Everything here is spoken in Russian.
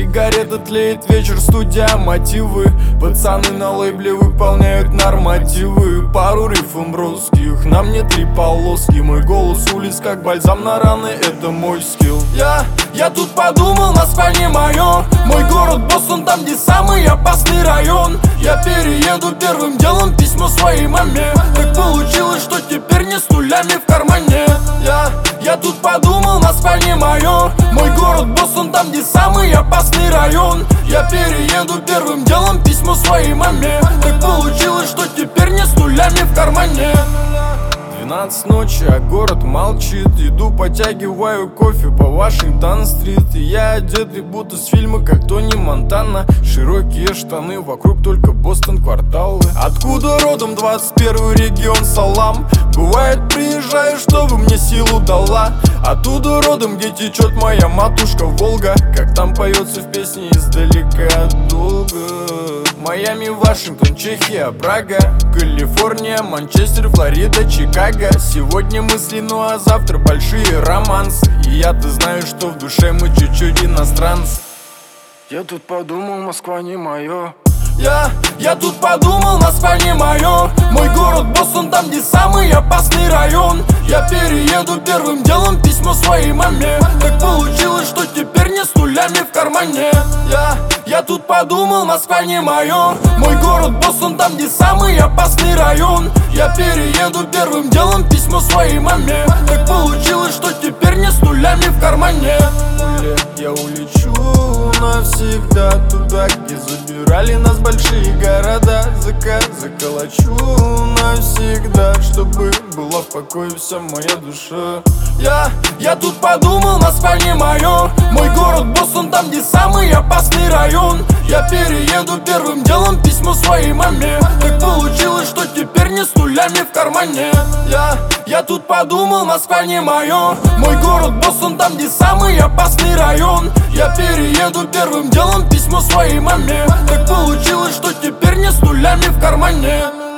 сигареты, тлеет вечер, студия, мотивы. Пацаны на лейбле выполняют нормативы. Пару рифм русских, на мне 3 полоски. Мой голос улиц как бальзам на раны, это мой скилл. Я тут подумал, Москва не моё. Мой город Бостон, там где самый опасный район. Я перееду первым делом, письмо своей маме. Так получилось, что теперь не с нулями в кармане. Я тут подумал, Москва не моё. Мой город Бостон, там где самый опасный район. Я перееду первым делом, письмо своей маме. Так получилось, что теперь не с нулями в кармане. 12 ночи, а город молчит. Иду, потягиваю кофе по Вашингтон-стрит. И я одетый будто с фильма, как Тони Монтана. Широкие штаны, вокруг только Бостон, кварталы. Откуда родом 21 регион, салам. Бывает, приезжаю, чтобы мне силу дала. Оттуда родом, где течет моя матушка Волга. Как там поется в песне издалека долго. Майами, Вашингтон, Чехия, Прага, Калифорния, Манчестер, Флорида, Чикаго. Сегодня мысли, ну а завтра большие романсы. И я-то знаю, что в душе мы чуть-чуть иностранцы. Я тут подумал, Москва не моё. Я тут подумал, Москва не моё. Мой город Бостон, там где самый опасный район. Я перееду первым делом, письмо своей маме. Так получилось, что теперь не с нулями в кармане. Я тут подумал, Москва не моё. Мой город Бостон, там где самый опасный район. Я перееду первым делом, письмо своей маме. Так получилось, что теперь не с нулями в кармане. Я улечу навсегда туда, где забирали нас большие города. Заколочу навсегда, чтобы была в покое вся моя душа. Я тут подумал, Москва не моё. Мой город Бостон, там где самый опасный район. Я перееду первым делом, письмо своей маме. Так получилось, что теперь не с нулями в кармане. Я тут подумал, Москва не моё. Мой город Бостон, там где самый опасный район. Я перееду первым делом, письмо своей маме. Так получилось, что теперь не с нулями в кармане.